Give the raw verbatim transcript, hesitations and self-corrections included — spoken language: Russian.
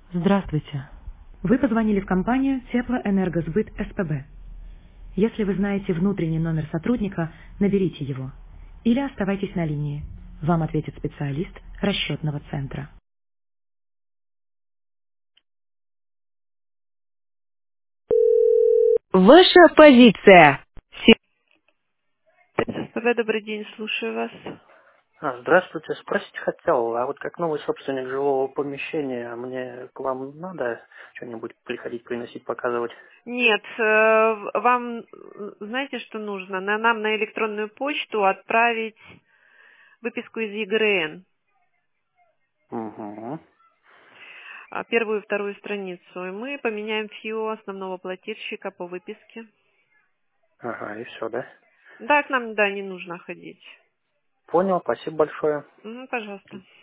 Здравствуйте. Вы позвонили в компанию Теплоэнергосбыт СПБ. Если вы знаете внутренний номер сотрудника, наберите его. Или оставайтесь на линии. Вам ответит специалист расчетного центра. Ваша позиция. СПБ, добрый день, слушаю вас. А, здравствуйте. Спросить хотел, а вот как новый собственник жилого помещения, мне к вам надо что-нибудь приходить, приносить, показывать? Нет, э, вам э, знаете, что нужно? На, нам на электронную почту отправить выписку из ЕГРН. Угу. А, Первую и вторую страницу. И мы поменяем ФИО основного плательщика по выписке. Ага, и все, да? Да, к нам, да, не нужно ходить. Понял, спасибо большое. Мгм, пожалуйста.